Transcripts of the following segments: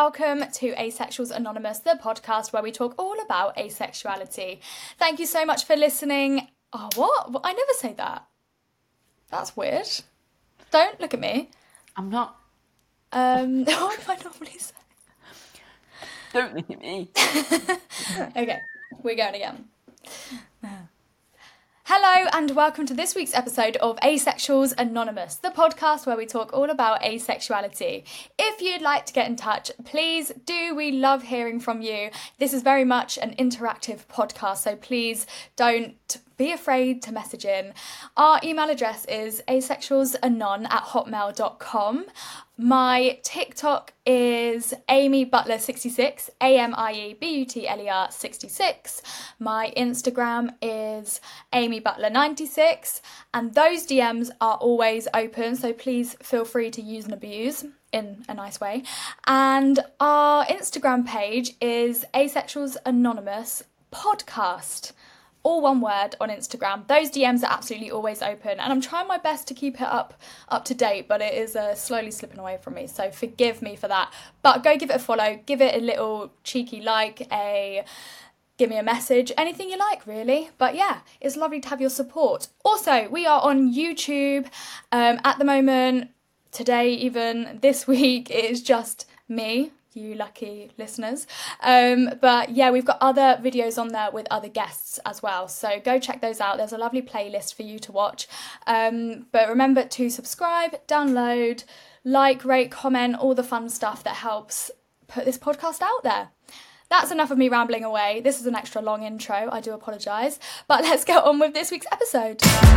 welcome to Asexuals Anonymous, the podcast where we talk all about asexuality. Thank you so much for listening. Oh, what? I never say that. That's weird. Don't look at me. I'm not. What do I normally say? Don't look at me. Okay, we're going again. Hello and welcome to this week's episode of Asexuals Anonymous, the podcast where we talk all about asexuality. If you'd like to get in touch, please do. We love hearing from you. This is very much an interactive podcast, so please don't be afraid to message in. Our email address is asexualsanon@hotmail.com. My TikTok is Amy Butler 66, AMIEBUTLER 66. My Instagram is Amy Butler 96, and those DMs are always open, so please feel free to use and abuse in a nice way. And our Instagram page is Asexuals Anonymous Podcast. All one word on Instagram. Those DMs are absolutely always open, and I'm trying my best to keep it up to date, but it is slowly slipping away from me, so forgive me for that. But go give it a follow, give it a little cheeky like, give me a message, anything you like really. But yeah, it's lovely to have your support. Also, we are on YouTube at the moment. Today, even this week, it is just me, you lucky listeners. But yeah, we've got other videos on there with other guests as well, so go check those out. There's a lovely playlist for you to watch. But remember to subscribe, download, like, rate, comment, all the fun stuff that helps put this podcast out there. That's enough of me rambling away. This is an extra long intro, I do apologise, but let's get on with this week's episode.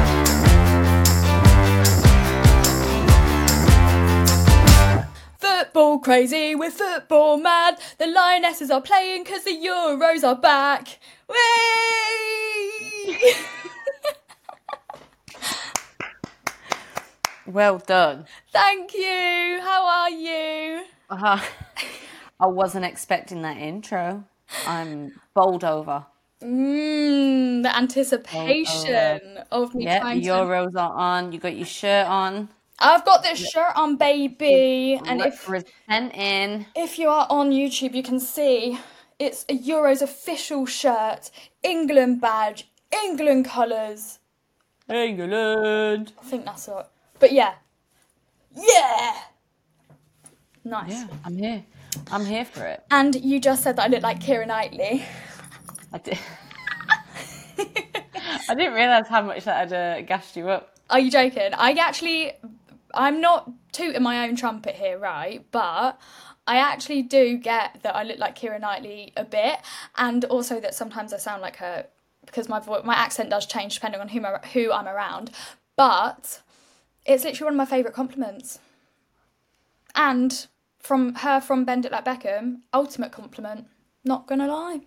Football crazy, we're football mad. The Lionesses are playing because the Euros are back. Whee! Well done. Thank you. How are you? I wasn't expecting that intro. I'm bowled over. The anticipation of me trying the Euros are on. You got your shirt on. I've got this shirt on, baby. And if you are on YouTube, you can see it's a Euros official shirt, England badge, England colours. England. I think that's it. But yeah. Yeah! Nice. Yeah, I'm here. I'm here for it. And you just said that I look like Keira Knightley. I did. I didn't realise how much that had gassed you up. Are you joking? I'm not tooting my own trumpet here, right? But I actually do get that I look like Keira Knightley a bit, and also that sometimes I sound like her because my accent does change depending on who I'm around. But it's literally one of my favourite compliments. And from Bend It Like Beckham, ultimate compliment. Not gonna lie.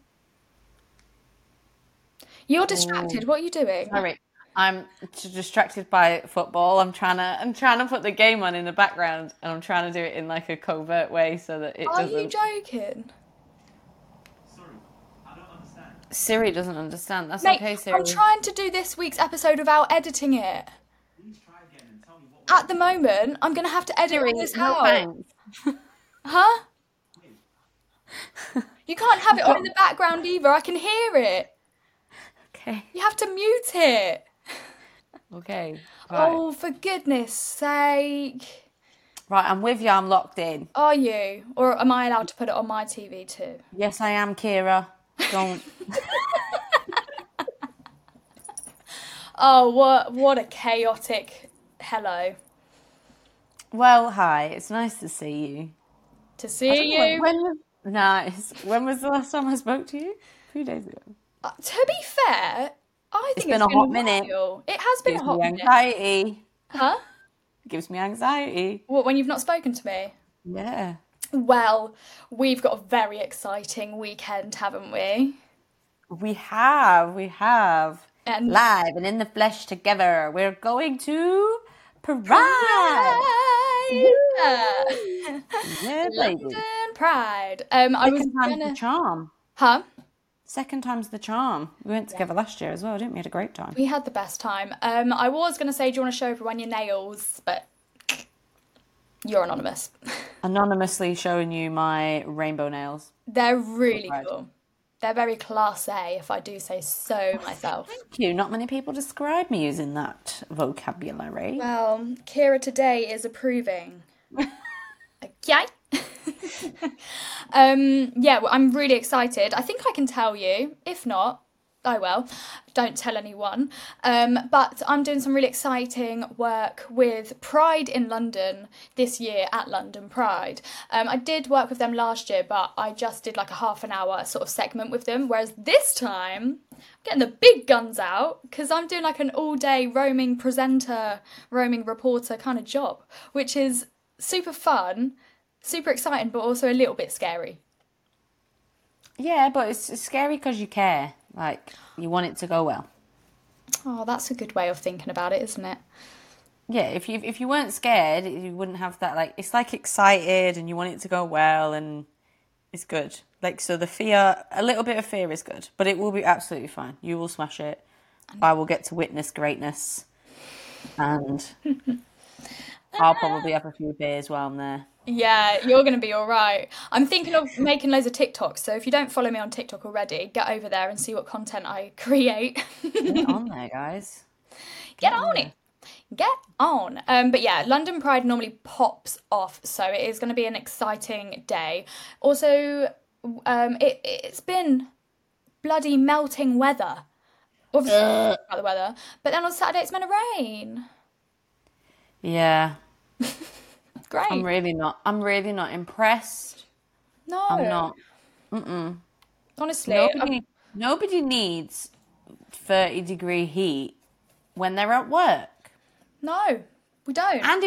You're distracted. What are you doing? Sorry. I'm distracted by football. I'm trying to put the game on in the background, and I'm trying to do it in like a covert way so that it doesn't. Are you joking? Sorry, I don't understand. Siri doesn't understand. That's Mate, okay, Siri. I'm trying to do this week's episode without editing it. Please try again and tell me what. At the moment, I'm going to have to edit Siri, this no out. thanks. Huh? You can't have it on in the background either. I can hear it. Okay. You have to mute it. Okay. Right. Oh, for goodness sake. Right, I'm with you. I'm locked in. Are you? Or am I allowed to put it on my TV too? Yes, I am, Kira. Don't. Oh, what a chaotic hello. Well, hi. It's nice to see you. To see you. Nice. When was the last time I spoke to you? A few days ago. To be fair, I think it's been a hot minute. While. It has been a hot minute. Anxiety. Huh? It gives me anxiety. What, when you've not spoken to me? Yeah. Well, we've got a very exciting weekend, haven't we? We have. And live and in the flesh together. We're going to Pride. Yeah, baby. London Pride. Second time's the charm. Huh? Second time's the charm. We went together last year as well, didn't we? We had a great time. We had the best time. I was going to say, do you want to show everyone your nails? But You're anonymous. Anonymously showing you my rainbow nails. They're really Pride. cool. They're very class A, if I do say so myself. Thank you. Not many people describe me using that vocabulary. Well, Kira today is approving. Okay. Yeah, well, I'm really excited. I think I can tell you. If not, I will. Don't tell anyone. But I'm doing some really exciting work with Pride in London this year at London Pride. I did work with them last year, but I just did like a half an hour sort of segment with them. Whereas this time, I'm getting the big guns out because I'm doing like an all-day roaming presenter, roaming reporter kind of job, which is super fun, super exciting, but also a little bit scary. Yeah, but it's scary because you care. Like, you want it to go well. Oh, that's a good way of thinking about it, isn't it? Yeah, if you weren't scared, you wouldn't have that, like, it's like excited and you want it to go well and it's good. Like, so the fear, a little bit of fear is good, but it will be absolutely fine. You will smash it. I will get to witness greatness and I'll probably have a few beers while I'm there. Yeah, you're going to be all right. I'm thinking of making loads of TikToks, so if you don't follow me on TikTok already, get over there and see what content I create. Get on there, guys. Get on it. Get on. But yeah, London Pride normally pops off, so it is going to be an exciting day. Also, it's been bloody melting weather. Obviously, about the weather, but then on Saturday it's meant to rain. Yeah. Great. I'm really not impressed. No. I'm not. Honestly. Nobody needs 30-degree heat when they're at work. No, we don't. And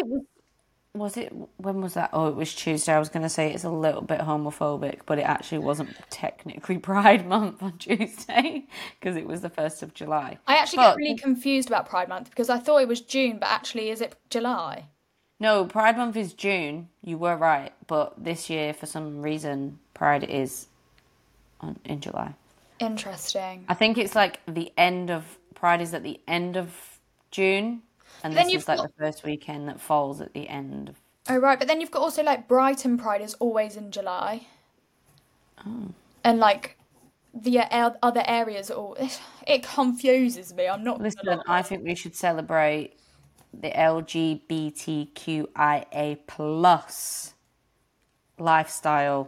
when was that? Oh, it was Tuesday. I was going to say it's a little bit homophobic, but it actually wasn't technically Pride Month on Tuesday because it was the 1st of July. I actually get really confused about Pride Month because I thought it was June, but actually is it July? No, Pride Month is June. You were right. But this year, for some reason, Pride is in July. Interesting. I think it's like Pride is at the end of June. And this is like the first weekend that falls at the end of... Oh, right. But then you've got also like Brighton Pride is always in July. Oh. And like the other areas are all... It confuses me. I'm not... Listen, I think we should celebrate the LGBTQIA plus lifestyle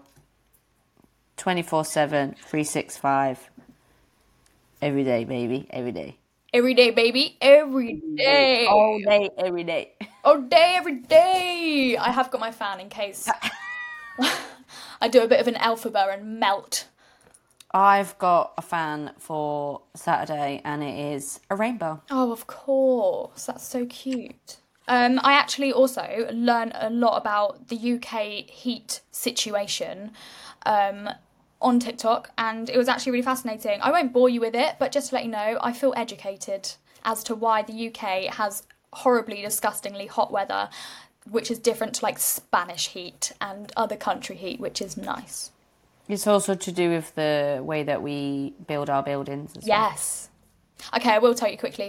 24/7, 365 every day, baby, every day. Every day, baby, every day. All day, every day. All day, every day. I have got my fan in case I do a bit of an alphabet and melt. I've got a fan for Saturday and it is a rainbow. Oh, of course. That's so cute. I actually also learned a lot about the UK heat situation on TikTok, and it was actually really fascinating. I won't bore you with it, but just to let you know, I feel educated as to why the UK has horribly, disgustingly hot weather, which is different to like Spanish heat and other country heat, which is nice. It's also to do with the way that we build our buildings as well. Yes. Okay, I will tell you quickly.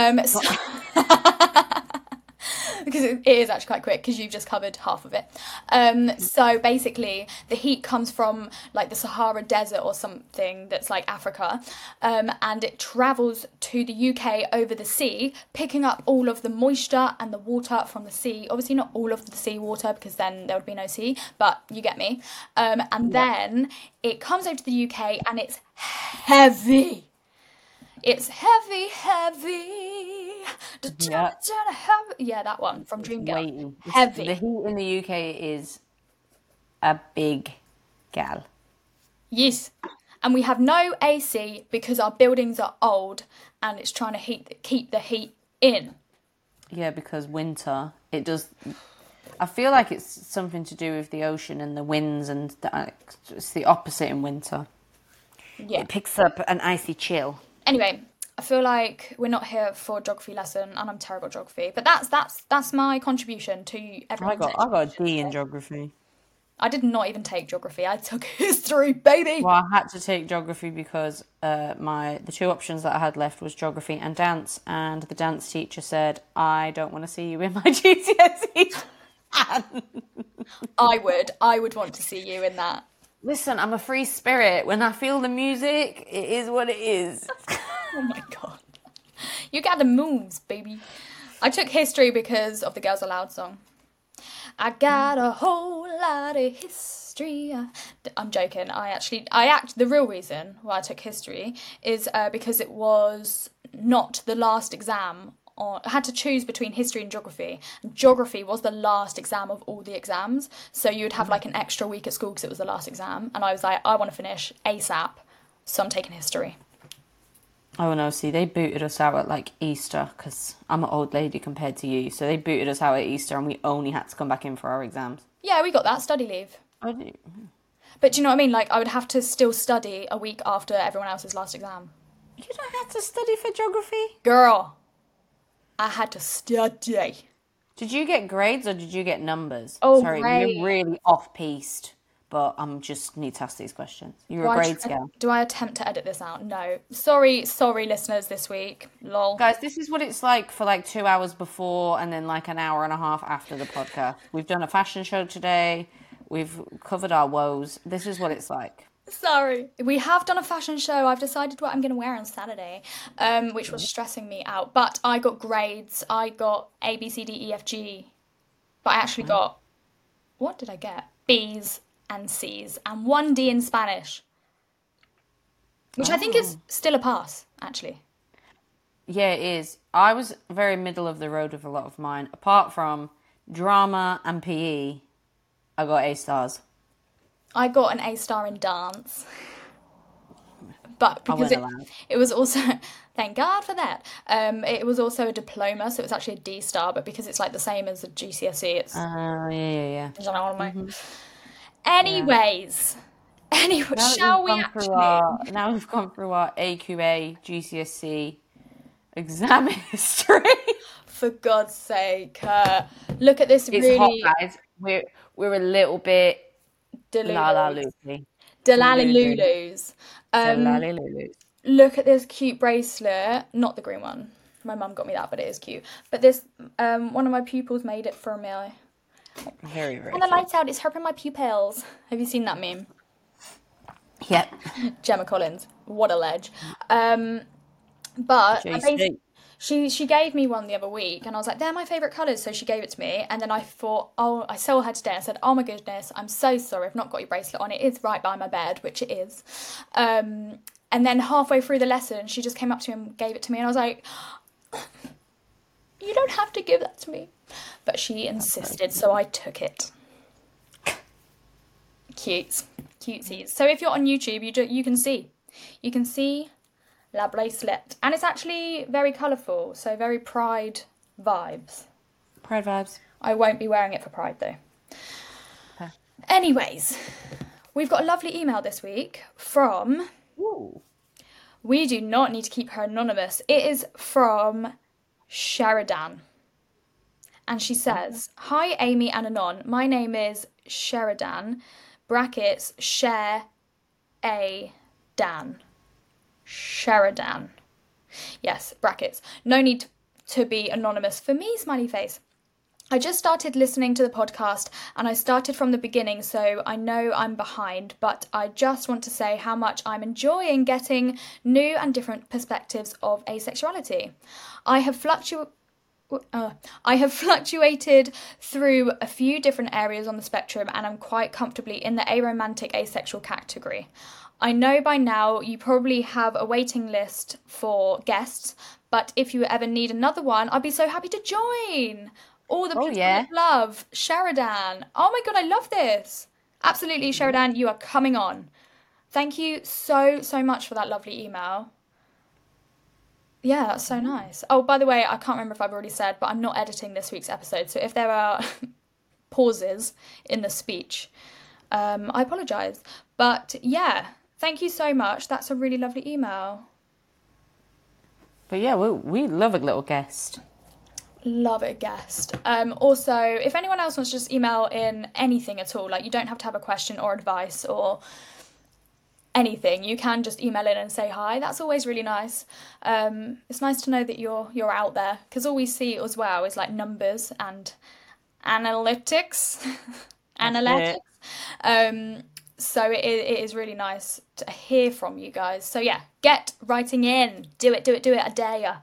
Because it is actually quite quick because you've just covered half of it. So basically the heat comes from like the Sahara Desert or something that's like Africa, and it travels to the UK over the sea, picking up all of the moisture and the water from the sea. Obviously not all of the sea water because then there would be no sea, but you get me. Then it comes over to the UK and it's heavy. It's heavy. Yeah, that one from Dreamgirl. Heavy. The heat in the UK is a big gal. Yes. And we have no AC because our buildings are old and it's trying to keep the heat in. Yeah, because winter, it does... I feel like it's something to do with the ocean and the winds and it's the opposite in winter. Yeah. It picks up an icy chill. Anyway, I feel like we're not here for a geography lesson, and I'm terrible at geography. But that's my contribution to everyone. I got a D in geography. I did not even take geography. I took history, baby. Well, I had to take geography because the two options that I had left was geography and dance, and the dance teacher said, "I don't want to see you in my GCSEs." I would want to see you in that. Listen, I'm a free spirit. When I feel the music, it is what it is. Oh my god. You got the moves, baby. I took history because of the Girls Aloud song. I got a whole lot of history. I'm joking. The real reason why I took history is because it was not the last exam. I had to choose between history and geography. Geography was the last exam of all the exams, so you'd have like an extra week at school because it was the last exam. And I was like, I want to finish ASAP, so I'm taking history. Oh no, see, they booted us out at like Easter because I'm an old lady compared to you. So they booted us out at Easter and we only had to come back in for our exams. Yeah, we got that, study leave. I do. But do you know what I mean? Like, I would have to still study a week after everyone else's last exam. You don't have to study for geography? Girl, I had to study. Did you get grades or did you get numbers? Oh, sorry, grades. we're really off-piste, but I'm just need to ask these questions. You're a grade scale. Do I attempt to edit this out? No. Sorry, listeners, this week. Lol. Guys, this is what it's like for like 2 hours before and then like an hour and a half after the podcast. We've done a fashion show today. We've covered our woes. This is what it's like. Sorry. We have done a fashion show. I've decided what I'm going to wear on Saturday, which was stressing me out. But I got grades. I got A, B, C, D, E, F, G. But I actually got... What did I get? B's and C's. And 1 D in Spanish. Which I think is still a pass, actually. Yeah, it is. I was very middle of the road with a lot of mine. Apart from drama and PE, I got A stars. I got an A star in dance. But because it was also, thank God for that. It was also a diploma, so it was actually a D star, but because it's like the same as a GCSE, it's... yeah. I don't know what I mean. Anyways, shall we actually... Now we've gone through our AQA, GCSE exam history. For God's sake, look at this. It's really hot, guys. We're a little bit Delulus. Delalulus. Look at this cute bracelet. Not the green one. My mum got me that, but it is cute. But this, one of my pupils made it for me. Very, very. When the lights out, it's hurting my pupils. Have you seen that meme? Yep. Gemma Collins. What a ledge. But she gave me one the other week, and I was like, they're my favourite colours, so she gave it to me, and then I thought, I saw her today, and I said, oh my goodness, I'm so sorry I've not got your bracelet on, it is right by my bed, which it is, and then halfway through the lesson, she just came up to me and gave it to me, and I was like, you don't have to give that to me, but she insisted, so I took it. Cutesies. So if you're on YouTube, you can see La bracelet. And it's actually very colourful, so very Pride vibes. Pride vibes. I won't be wearing it for Pride, though. Okay. Anyways, we've got a lovely email this week from... Ooh. We do not need to keep her anonymous. It is from Sheridan. And she says, hi, Amy and Anon. My name is Sheridan, brackets, Share A Dan. Sheridan. Yes, brackets. No need to be anonymous for me, smiley face. I just started listening to the podcast and I started from the beginning, so I know I'm behind, but I just want to say how much I'm enjoying getting new and different perspectives of asexuality. I have fluctuated through a few different areas on the spectrum and I'm quite comfortably in the aromantic asexual category. I know by now you probably have a waiting list for guests, but if you ever need another one, I'd be so happy to join. All the people of love, Sheridan. Oh my God, I love this. Absolutely, Sheridan, you are coming on. Thank you so much for that lovely email. Yeah, that's so nice. Oh, by the way, I can't remember if I've already said, but I'm not editing this week's episode, so if there are pauses in the speech, I apologise. But yeah, thank you so much. That's a really lovely email. But yeah, we love a little guest. Love a guest. Also, if anyone else wants to just email in anything at all, like you don't have to have a question or advice or anything, you can just email in and say hi. That's always really nice. It's nice to know that you're out there, because all we see as well is like numbers and analytics. That's Analytics. it. So it is really nice to hear from you guys. So yeah, get writing in. Do it. I dare ya.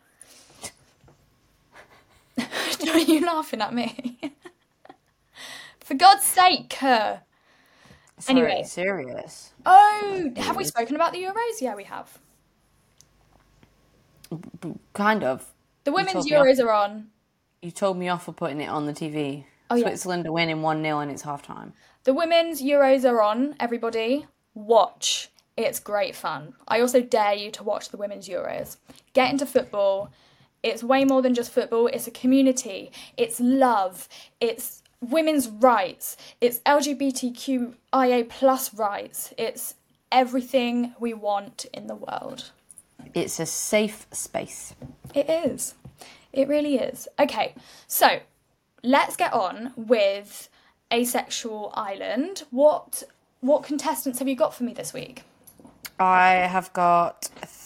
Are you laughing at me? For God's sake, Kerr. Sorry, Anyway. serious. Oh, have we spoken about the Euros? Yeah, we have. Kind of. The women's told me off. Euros are on. You told me off for putting it on the TV. Oh, yeah. Switzerland are winning 1-0 and it's half time. The women's Euros are on, everybody. Watch. It's great fun. I also dare you to watch the women's Euros. Get into football. It's way more than just football. It's a community. It's love. It's women's rights. It's LGBTQIA plus rights. It's everything we want in the world. It's a safe space. It is. It really is. Okay, so let's get on with Asexual Island. What contestants have you got for me this week? I have got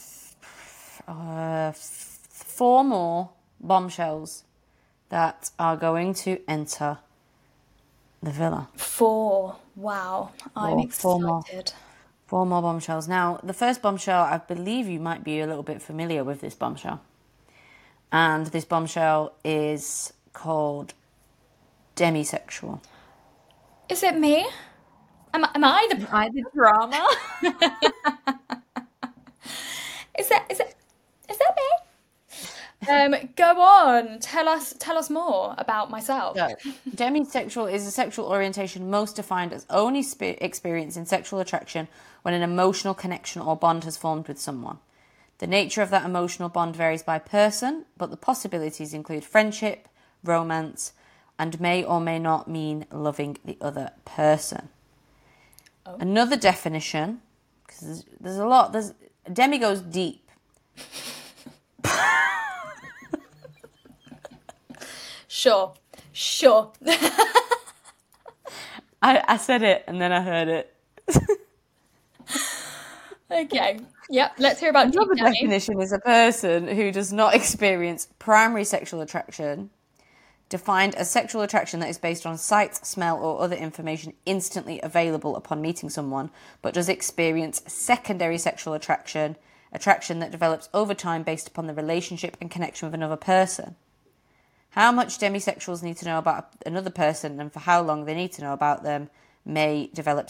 4 more bombshells that are going to enter the villa. 4. Wow, I'm Four more. excited. 4 more bombshells. Now, the first bombshell, I believe you might be a little bit familiar with this bombshell. And this bombshell is called demisexual. Is it me? Am I the drama? Is that me? Go on. Tell us more about myself. So, demisexual is a sexual orientation most defined as only experiencing sexual attraction when an emotional connection or bond has formed with someone. The nature of that emotional bond varies by person, but the possibilities include friendship, romance, and may or may not mean loving the other person. Oh. Another definition, because there's a lot, demi goes deep. Sure. I said it and then I heard it. Okay. Yep. Let's hear about Another deep demi. definition is a person who does not experience primary sexual attraction, defined as sexual attraction that is based on sight, smell, or other information instantly available upon meeting someone, but does experience secondary sexual attraction that develops over time based upon the relationship and connection with another person. How much demisexuals need to know about another person and for how long they need to know about them may develop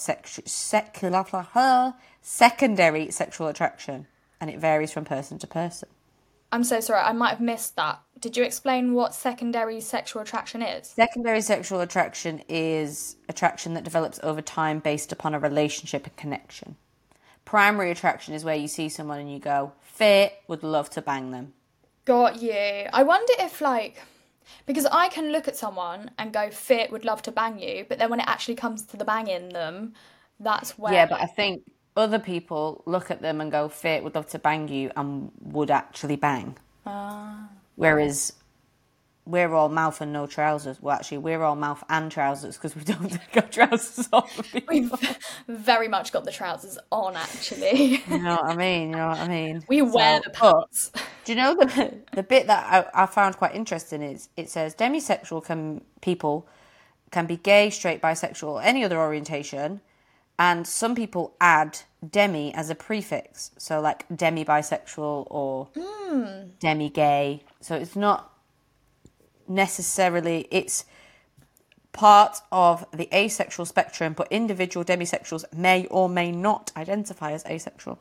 secondary sexual attraction, and it varies from person to person. I'm so sorry, I might have missed that. Did you explain what secondary sexual attraction is? Secondary sexual attraction is attraction that develops over time based upon a relationship and connection. Primary attraction is where you see someone and you go, fit, would love to bang them. Got you. I wonder if, because I can look at someone and go, fit, would love to bang you, but then when it actually comes to the banging them, that's where... Yeah, but I think other people look at them and go, fit, would love to bang you, and would actually bang. Whereas we're all mouth and no trousers. Well, actually, we're all mouth and trousers because we don't take our trousers off. We've very much got the trousers on, actually. You know what I mean? We wear the pants. Do you know the bit that I found quite interesting is it says demisexual people can be gay, straight, bisexual, or any other orientation, and some people add demi as a prefix, so like demi-bisexual or demi-gay. So it's not necessarily, it's part of the asexual spectrum, but individual demisexuals may or may not identify as asexual.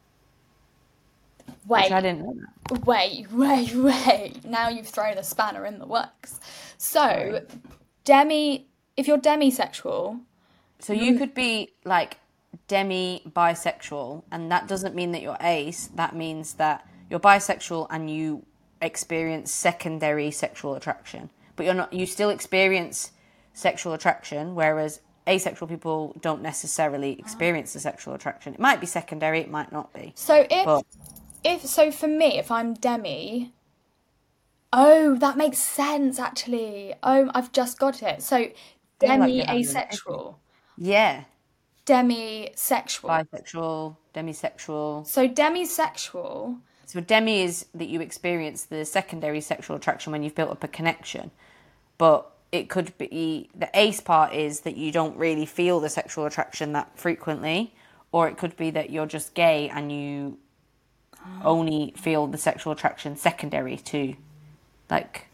Wait. Which I didn't know that. Wait. Now you've thrown a spanner in the works. So, if you're demisexual... So you could be like demi-bisexual, and that doesn't mean that you're ace. That means that you're bisexual and you experience secondary sexual attraction. But you're not. You still experience sexual attraction, whereas asexual people don't necessarily experience the sexual attraction. It might be secondary, it might not be. So for me, if I'm demi... Oh, that makes sense, actually. Oh, I've just got it. So, demi-asexual. Yeah. Demisexual. Bisexual, demisexual. So demisexual. So demi is that you experience the secondary sexual attraction when you've built up a connection. But it could be the ace part is that you don't really feel the sexual attraction that frequently, or it could be that you're just gay and you only feel the sexual attraction secondary to, like.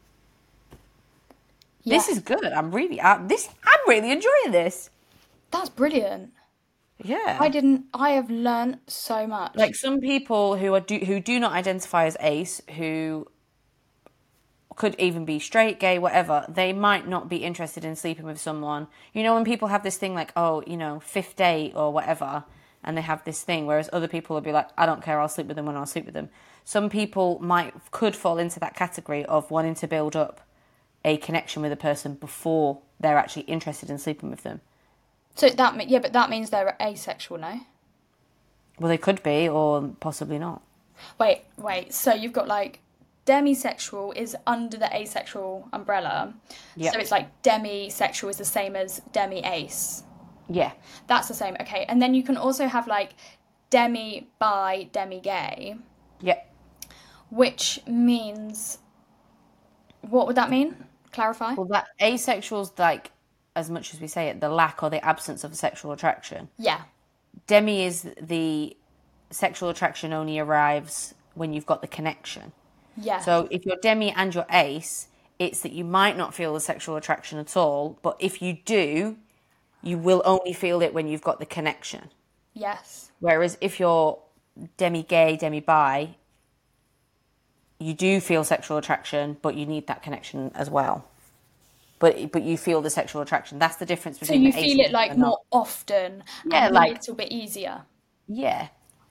Yeah. This is good. I'm really enjoying this. That's brilliant. Yeah. I have learned so much. Like some people who do not identify as ace, who could even be straight, gay, whatever, they might not be interested in sleeping with someone. You know, when people have this thing like, oh, you know, fifth date or whatever, and they have this thing, whereas other people will be like, I don't care, I'll sleep with them when I'll sleep with them. Some people could fall into that category of wanting to build up a connection with a person before they're actually interested in sleeping with them. So but that means they're asexual, no? Well, they could be, or possibly not. Wait. So you've got like demisexual is under the asexual umbrella. Yep. So it's like demisexual is the same as demi-ace. Yeah. That's the same. Okay. And then you can also have like demi-bi, demi-gay. Yeah. Which means... What would that mean? Clarify. Well, that asexual's like, as much as we say it, the lack or the absence of sexual attraction. Yeah. Demi is the sexual attraction only arrives when you've got the connection. Yeah. So if you're demi and you're ace, it's that you might not feel the sexual attraction at all, but if you do, you will only feel it when you've got the connection. Yes. Whereas if you're demi-gay, demi-bi, you do feel sexual attraction, but you need that connection as well. But you feel the sexual attraction. That's the difference between. So you feel it like more often, yeah, and like a little bit easier. Yeah.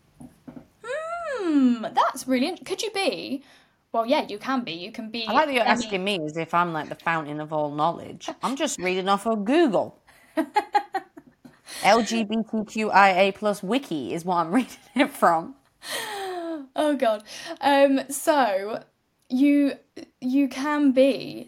That's brilliant. Could you be? Well, yeah, you can be. You can be. I like that you're asking me as if I'm like the fountain of all knowledge. I'm just reading off of Google. LGBTQIA plus wiki is what I'm reading it from. Oh God. So you can be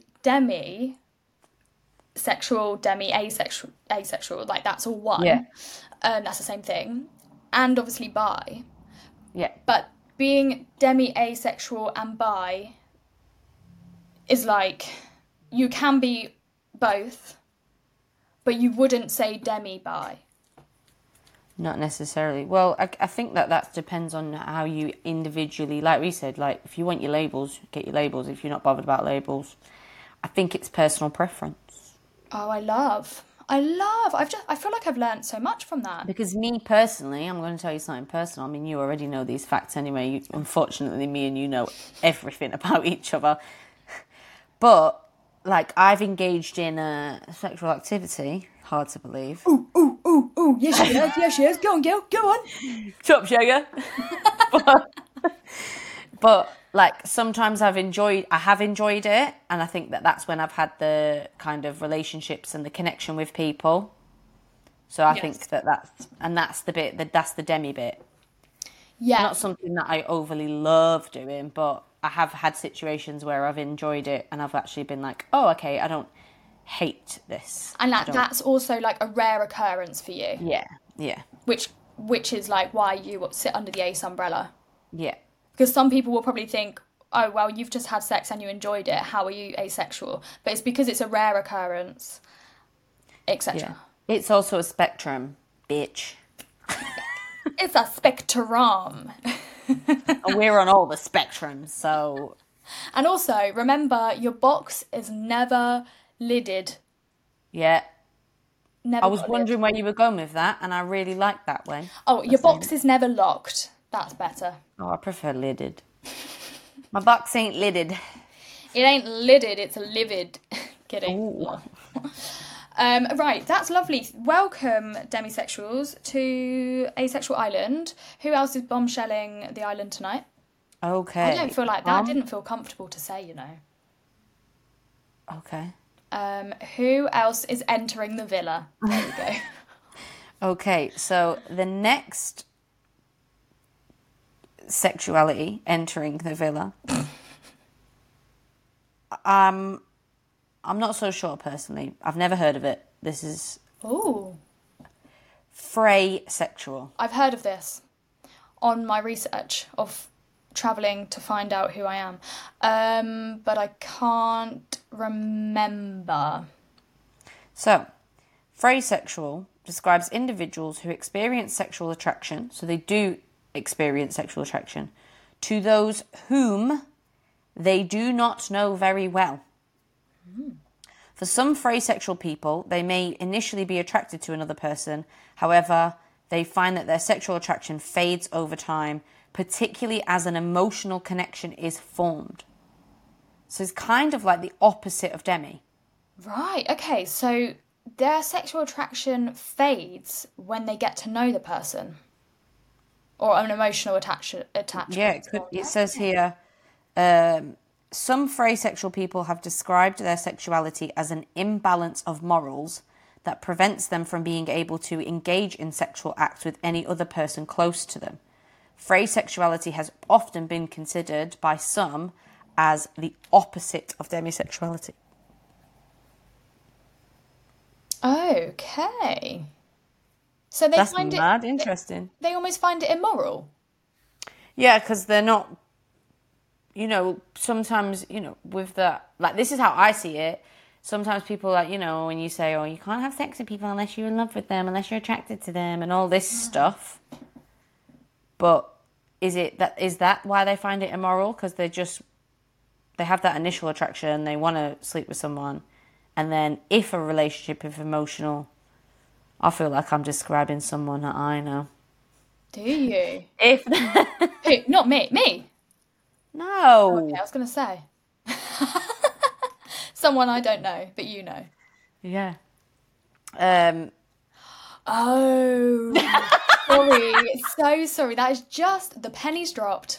demi-sexual, asexual. Like that's all one. Yeah. That's the same thing, and obviously bi. Yeah. But being demi-asexual and bi is like you can be both, but you wouldn't say demi-bi. Not necessarily. Well, I think that depends on how you individually, like we said, like if you want your labels, get your labels. If you're not bothered about labels, I think it's personal preference. Oh, I feel like I've learned so much from that. Because me personally, I'm going to tell you something personal. I mean, you already know these facts anyway. Unfortunately, me and you know everything about each other. But, like, I've engaged in a sexual activity, hard to believe. Ooh, yes she is, go on, girl, go on. Top sugar. but like sometimes I have enjoyed it, and I think that's when I've had the kind of relationships and the connection with people. So I think that's the demi bit. Yeah. Not something that I overly love doing, but I have had situations where I've enjoyed it and I've actually been like, oh, okay, I don't hate this. And that's also like a rare occurrence for you. Yeah. Which is like why you sit under the ace umbrella. Yeah. Because some people will probably think, oh, well, you've just had sex and you enjoyed it. How are you asexual? But it's because it's a rare occurrence, etc. Yeah. It's also a spectrum, bitch. It's a spectrum. And we're on all the spectrums, so... And also, remember, your box is never lidded. Yeah. Never. I was wondering where you were going with that, and I really liked that way. Oh, your box is never locked. That's better. Oh, I prefer lidded. My box ain't lidded. It ain't lidded, it's livid. Kidding. Right, that's lovely. Welcome, demisexuals, to Asexual Island. Who else is bombshelling the island tonight? Okay. I don't feel like that. I didn't feel comfortable to say, you know. Okay. Who else is entering the villa? There we go. Okay, so the next sexuality entering the villa. I'm not so sure personally. I've never heard of it. This is Ooh. Frey sexual. I've heard of this on my research of traveling to find out who I am. But I can't remember. So, phrasexual describes individuals who experience sexual attraction, so they do experience sexual attraction, to those whom they do not know very well. For some phrasexual people, they may initially be attracted to another person. However, they find that their sexual attraction fades over time, particularly as an emotional connection is formed. So it's kind of like the opposite of demi. Right, okay, so their sexual attraction fades when they get to know the person. Or an emotional attachment. Yeah, it says here, some phrasexual people have described their sexuality as an imbalance of morals that prevents them from being able to engage in sexual acts with any other person close to them. Phrasexuality has often been considered by some as the opposite of demisexuality. Okay. So they That's find mad it interesting. they almost find it immoral. Yeah, because they're not, sometimes, with the, like, this is how I see it. Sometimes people, like, when you say, oh, you can't have sex with people unless you're in love with them, unless you're attracted to them, and all this stuff. But is that why they find it immoral? Because they have that initial attraction, they want to sleep with someone, and then if a relationship is emotional, I feel like I'm describing someone that I know. Do you? If Who? Not me. Me? no, Okay, I was going to say. Someone I don't know, but you know. yeah. Oh, sorry. So sorry. That is just the pennies dropped.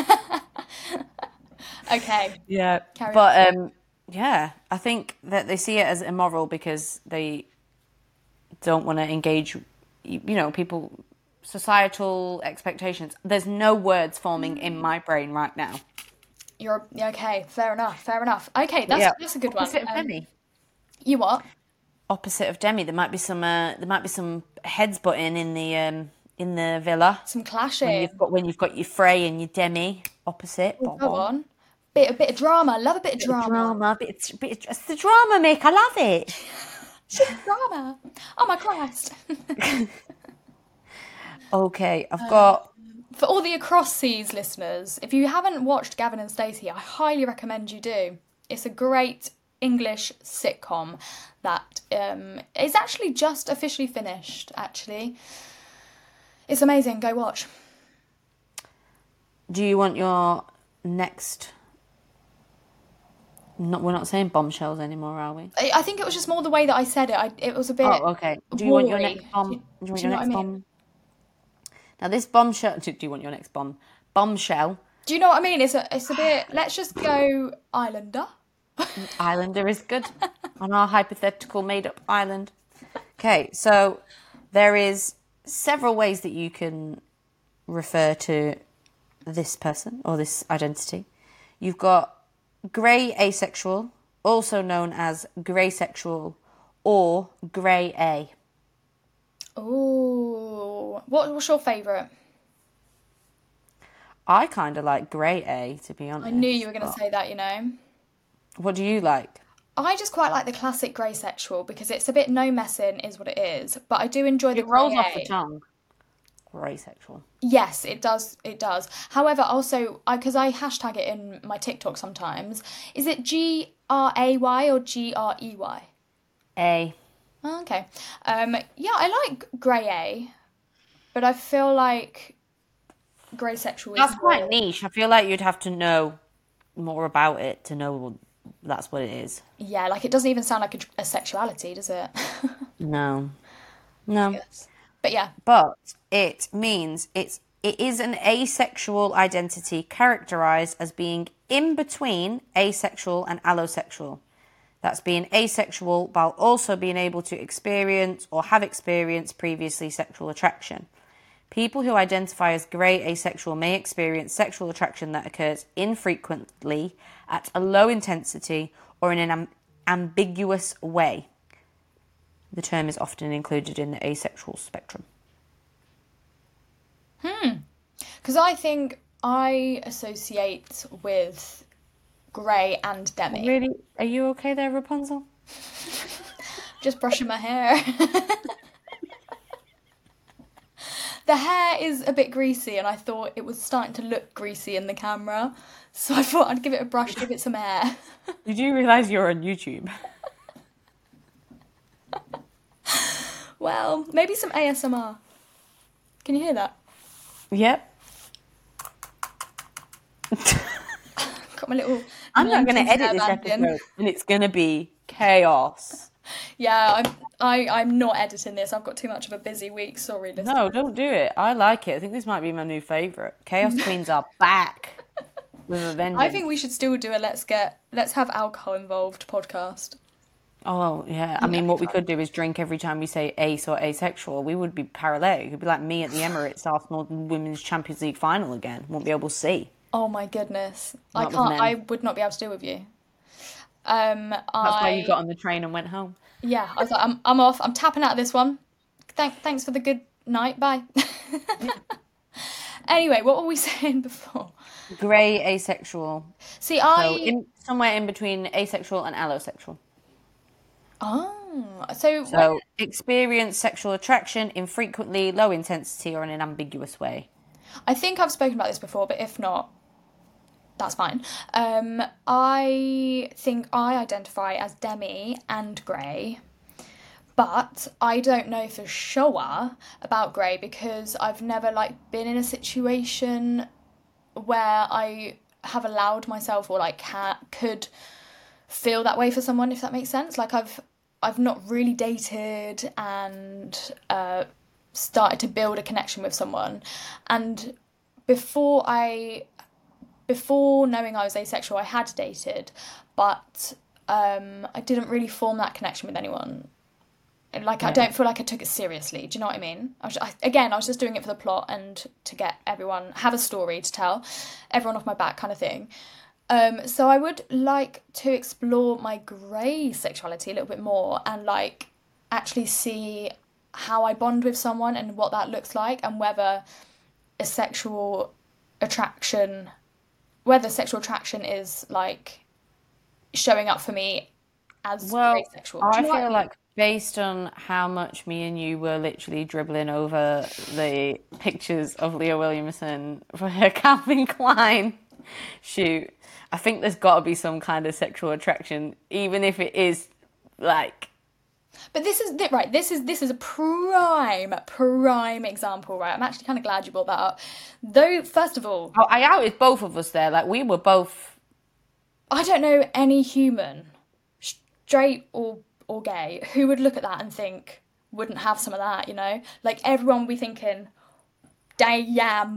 Okay. Yeah, Carry but yeah, I think that they see it as immoral because they don't want to engage, people, societal expectations. There's no words forming in my brain right now. You're okay. Fair enough. Fair enough. Okay, that's a good one. Opposite of demi. You what? Opposite of demi. There might be some heads butting in the villa. Some clashing. When you've got your Frey and your demi opposite. Oh, go on. Bit of drama. Love a bit of drama. It's the drama, Mick. I love it. Drama. Oh my Christ. Okay, I've got. For all the Across Seas listeners, if you haven't watched Gavin and Stacey, I highly recommend you do. It's a great English sitcom that is actually just officially finished, actually. It's amazing. Go watch. Do you want your next... we're not saying bombshells anymore, are we? I think it was just more the way that I said it. It was a bit... Oh, okay. Do you want your woolly. next bomb? Do you want you your know next what I mean? bomb? Now, this bombshell... Do you want your next bomb? Bombshell. Do you know what I mean? It's a bit... Let's just go Islander. Islander is good. On our hypothetical made-up island. Okay, so there is several ways that you can refer to this person or this identity. You've got grey asexual, also known as grey sexual or grey A. Ooh. What's your favourite? I kind of like grey A, to be honest. I knew you were going to say that, you know. What do you like? I just quite like the classic grey sexual because it's a bit no messing is what it is, but I do enjoy the It rolls grey off the A. tongue. Grey sexual. Yes, it does. It does. However, also, because I hashtag it in my TikTok sometimes, is it GRAY or GREY? A. Oh, okay. Yeah, I like grey A, but I feel like grey sexual is That's quite more- niche. I feel like you'd have to know more about it to know that's what it is. Yeah, like it doesn't even sound like a sexuality, does it? No. No. Yes. But yeah. But it means it is an asexual identity characterized as being in between asexual and allosexual. That's being asexual while also being able to experience or have experienced previously sexual attraction. People who identify as grey asexual may experience sexual attraction that occurs infrequently, at a low intensity, or in an ambiguous way. The term is often included in the asexual spectrum. Because I think I associate with Grey and Demi. Really? Are you okay there, Rapunzel? Just brushing my hair. The hair is a bit greasy, and I thought it was starting to look greasy in the camera. So I thought I'd give it a brush, give it some air. Did you realise you're on YouTube? Well, maybe some ASMR. Can you hear that? Yep. Got my little. I'm not going to 90s edit this hairband in. episode, and it's going to be chaos. Yeah, I'm not editing this. I've got too much of a busy week. Sorry, listeners. No, don't do it. I like it. I think this might be my new favourite. Chaos Queens are back with a vengeance. I think we should still do a let's have alcohol involved podcast. Oh, yeah. I mean, what we could do is drink every time we say ace or asexual. We would be paralytic. It'd be like me at the Emirates Arsenal Women's Champions League final again. Won't be able to see. Oh my goodness. Not with I can't. men. I would not be able to deal with you. That's why you got on the train and went home. Yeah, I was like, I'm off. I'm tapping out of this one. Thanks for the good night. Bye. Anyway, what were we saying before? Grey asexual. See, So somewhere in between asexual and allosexual. So experience sexual attraction infrequently, low intensity, or in an ambiguous way. I think I've spoken about this before, but if not, that's fine. I think I identify as Demi and Grey, but I don't know for sure about Grey because I've never been in a situation where I have allowed myself or could feel that way for someone, if that makes sense. I've not really dated and started to build a connection with someone, and before knowing I was asexual, I had dated, but I didn't really form that connection with anyone. I don't feel like I took it seriously. Do you know what I mean? I was just doing it for the plot and to get have a story to tell, everyone off my back kind of thing. So I would like to explore my grey sexuality a little bit more and actually see how I bond with someone and what that looks like, and whether sexual attraction is showing up for me as grey sexual. I feel like based on how much me and you were literally dribbling over the pictures of Leah Williamson for her Calvin Klein shoot, I think there's got to be some kind of sexual attraction, even if it is But this is right. This is a prime example, right? I'm actually kind of glad you brought that up. Though, first of all, I outed both of us there. We were both. I don't know any human, straight or gay, who would look at that and think wouldn't have some of that. Everyone would be thinking, damn.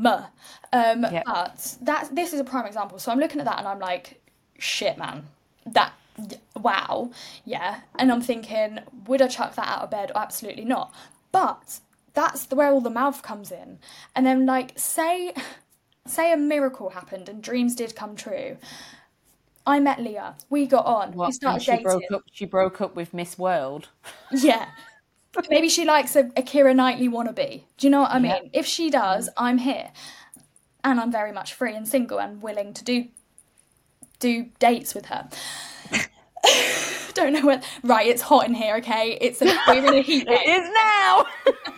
But this is a prime example. So I'm looking at that and I'm like, shit, man, wow, yeah. And I'm thinking, would I chuck that out of bed? Absolutely not. But that's where all the mouth comes in. And then say a miracle happened and dreams did come true. I met Leah. We got on. We started dating. She broke up with Miss World. Yeah. Maybe she likes a Keira Knightley wannabe. Do you know what I mean? Yeah. If she does, I'm here. And I'm very much free and single and willing to do dates with her. Don't know when. Right, it's hot in here, okay? We're in a heat wave. It is now!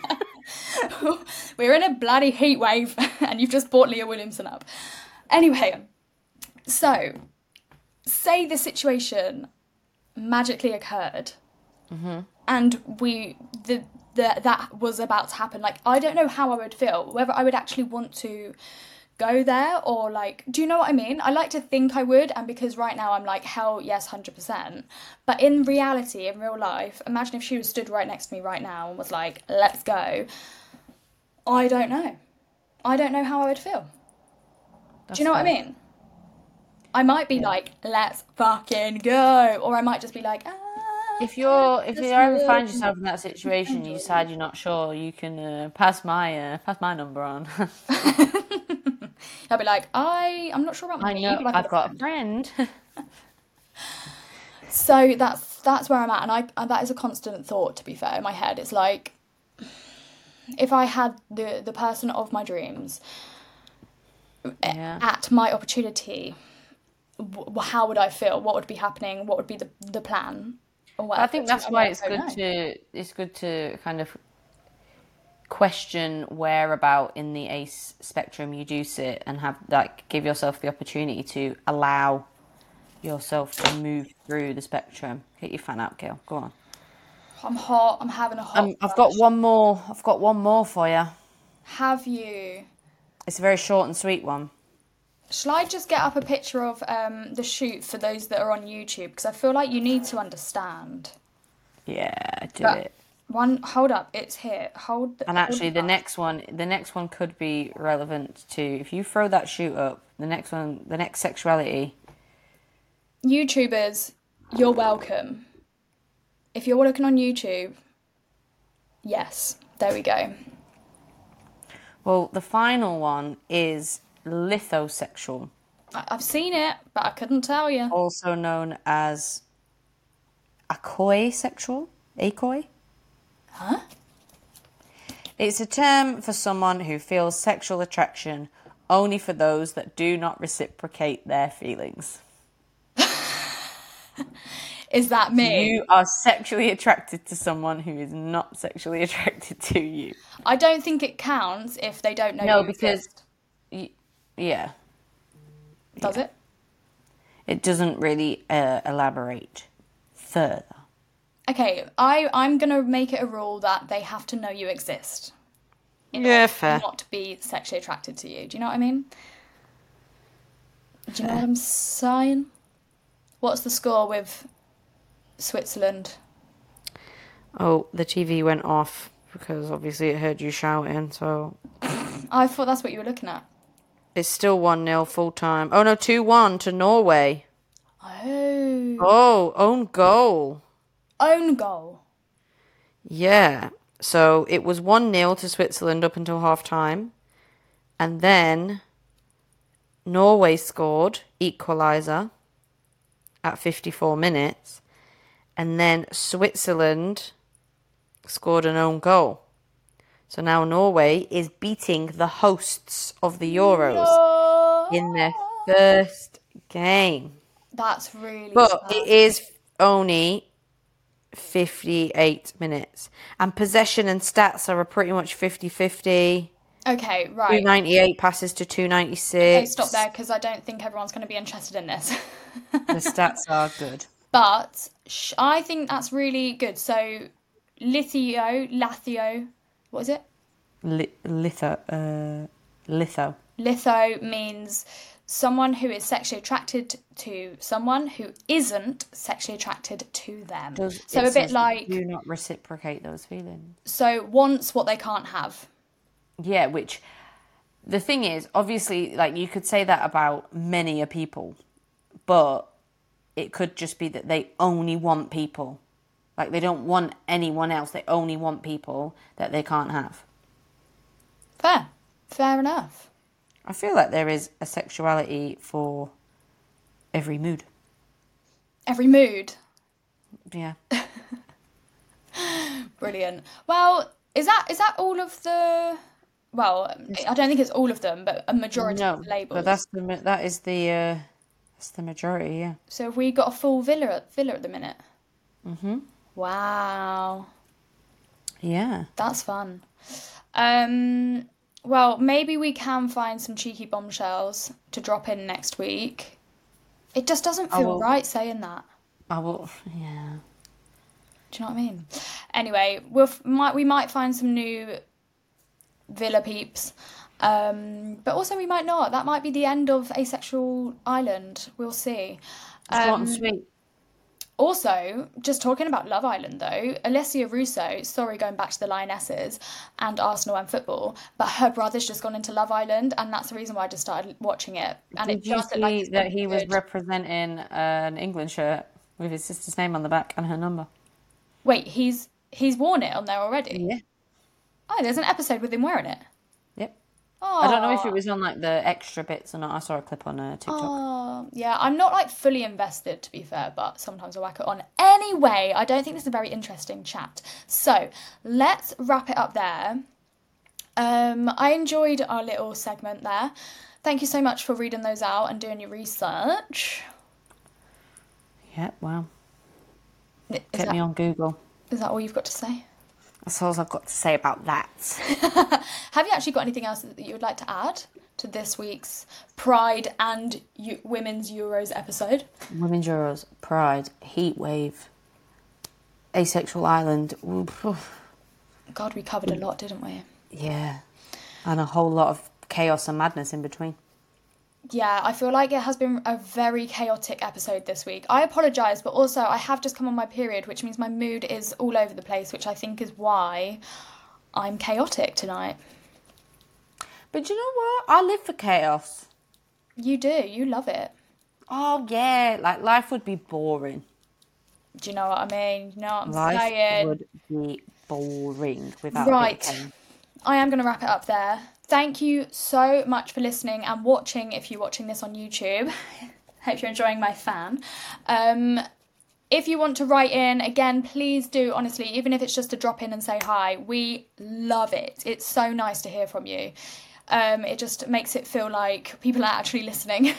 We're in a bloody heat wave, and you've just brought Leah Williamson up. Anyway, so say the situation magically occurred, and that was about to happen. I don't know how I would feel, whether I would actually want to go there or do you know what I mean? I like to think I would, and because right now I'm hell yes, 100%, but in reality, in real life, imagine if she was stood right next to me right now and was like, let's go. I don't know how I would feel. Do you know what I mean? I might be let's fucking go, or I might just be if you ever find yourself in that situation, you decide you're not sure, you can pass my number on. I'll be I'm not sure about my name. I've got a friend. So that's where I'm at, and that is a constant thought, to be fair, in my head. It's if I had the person of my dreams, Yeah. at my opportunity, how would I feel? What would be happening? What would be the plan? Or I whatever. think Do you know that's what I why mean? I don't know. it's good to kind of question where about in the ACE spectrum you do sit and have like give yourself the opportunity to allow yourself to move through the spectrum. Get your fan out, Gail. Go on. I'm hot. I'm having a hot I've got flush. one more. I've got one more for you. Have you? It's a very short and sweet one. Shall I just get up a picture of the shoot for those that are on YouTube? Because I feel like you need to understand. Yeah, do But it. hold up, it's here. Hold. And actually, the next one could be relevant to if you throw that shoot up. The next sexuality. YouTubers, you're welcome. If you're looking on YouTube, yes, there we go. Well, the final one is lithosexual, I've seen it, but I couldn't tell you. also known as acoisexual. Acoi. Huh? It's a term for someone who feels sexual attraction only for those that do not reciprocate their feelings. Is that me? You are sexually attracted to someone who is not sexually attracted to you. I don't think it counts if they don't know No, you because exist. yeah, Does it? it doesn't really elaborate further. Okay, I'm gonna make it a rule that they have to know you exist. Yeah, fair. Not to be sexually attracted to you. Do you know what I mean? Do you know what I'm saying? What's the score with Switzerland? Oh, the TV went off because obviously it heard you shouting, so I thought that's what you were looking at. it's still 1-0 full time. Oh no, 2-1 to Norway. Oh. Oh, own goal. Own goal. Yeah. So it was 1-0 to Switzerland up until half time. And then Norway scored equaliser at 54 minutes. And then Switzerland scored an own goal. So now Norway is beating the hosts of the Euros in their first game. That's really But sad. it is only 58 minutes. And possession and stats are pretty much 50-50. Okay, right. 298 passes to 296. Okay, stop there because I don't think everyone's going to be interested in this. The stats are good. But I think that's really good. So, Lathio, what is it? Litho. Litho means someone who is sexually attracted to someone who isn't sexually attracted to them. So a bit like, do not reciprocate those feelings. so wants what they can't have. Yeah, which the thing is, obviously, like you could say that about many a people, but it could just be that they only want people. Like they don't want anyone else. They only want people that they can't have. Fair enough. I feel like there is a sexuality for every mood. Every mood. Yeah. Brilliant. Well, is that all of the? Well, I don't think it's all of them, but a majority No, of the labels. but that is the majority. Yeah. So have we got a full villa at the minute? Mhm. Wow, Yeah. that's fun. Well, maybe we can find some cheeky bombshells to drop in next week. It just doesn't feel right saying that. I will. Yeah. Do you know what I mean? Anyway, we might find some new villa peeps, but also we might not. That might be the end of Asexual Island. We'll see. Short and sweet. Also, just talking about Love Island though, Alessia Russo, sorry going back to the Lionesses and Arsenal and football, but her brother's just gone into Love Island and that's the reason why I just started watching it. And Did it you does look like see it's that gonna be he was good. representing an England shirt with his sister's name on the back and her number? Wait, he's worn it on there already? Yeah. Oh, there's an episode with him wearing it. Yep. Oh, I don't know if it was on like the extra bits or not. I saw a clip on TikTok. Oh, yeah, I'm not like fully invested to be fair, but sometimes I whack it on. Anyway, I don't think this is a very interesting chat. So let's wrap it up there. I enjoyed our little segment there. Thank you so much for reading those out and doing your research. Yeah, well, Is get me on Google. that all you've got to say? That's all I've got to say about that. Have you actually got anything else that you would like to add to this week's Pride and Women's Euros episode? Women's Euros, Pride, Heat Wave, Asexual Island. God, we covered a lot, didn't we? Yeah, and a whole lot of chaos and madness in between. Yeah, I feel like it has been a very chaotic episode this week. I apologise, but also I have just come on my period, which means my mood is all over the place, which I think is why I'm chaotic tonight. But you know what? I live for chaos. You do, you love it. Oh, yeah, like life would be boring. Do you know what I mean? You know what I'm Life saying? would be boring without Right. it. I am going to wrap it up there. Thank you so much for listening and watching if you're watching this on YouTube. Hope you're enjoying my fan. If you want to write in, again, please do, honestly, even if it's just to drop in and say hi. We love it. It's so nice to hear from you. It just makes it feel like people are actually listening.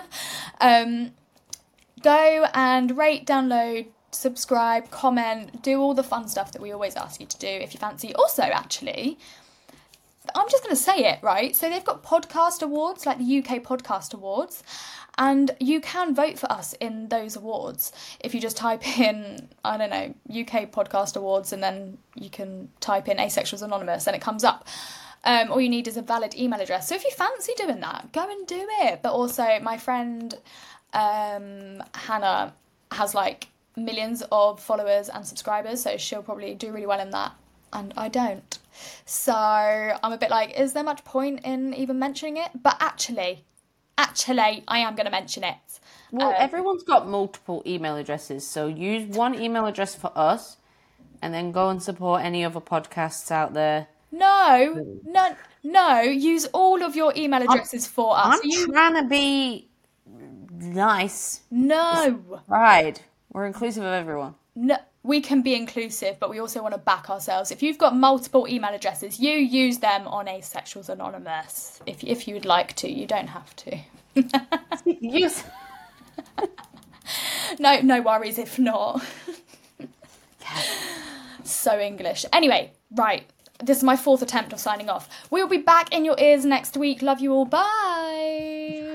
Go and rate, download, subscribe, comment, do all the fun stuff that we always ask you to do if you fancy. Also, actually, I'm just going to say it, right? So they've got podcast awards, like the UK Podcast Awards, and you can vote for us in those awards. If you just type in, I don't know, UK Podcast Awards, and then you can type in Asexuals Anonymous, and it comes up. All you need is a valid email address. So if you fancy doing that, go and do it. But also, my friend Hannah has like millions of followers and subscribers, so she'll probably do really well in that, and I don't. So I'm a bit like, is there much point in even mentioning it? But actually, I am going to mention it. Well, everyone's got multiple email addresses, so use one email address for us, and then go and support any other podcasts out there. No, use all of your email addresses for us. I'm trying to be nice. No. Right. We're inclusive of everyone. No, we can be inclusive, but we also want to back ourselves. If you've got multiple email addresses, you use them on Asexuals Anonymous. If you would like to, you don't have to. Use. No worries if not. So English. Anyway, right. This is my 4th attempt of signing off. We'll be back in your ears next week. Love you all. Bye.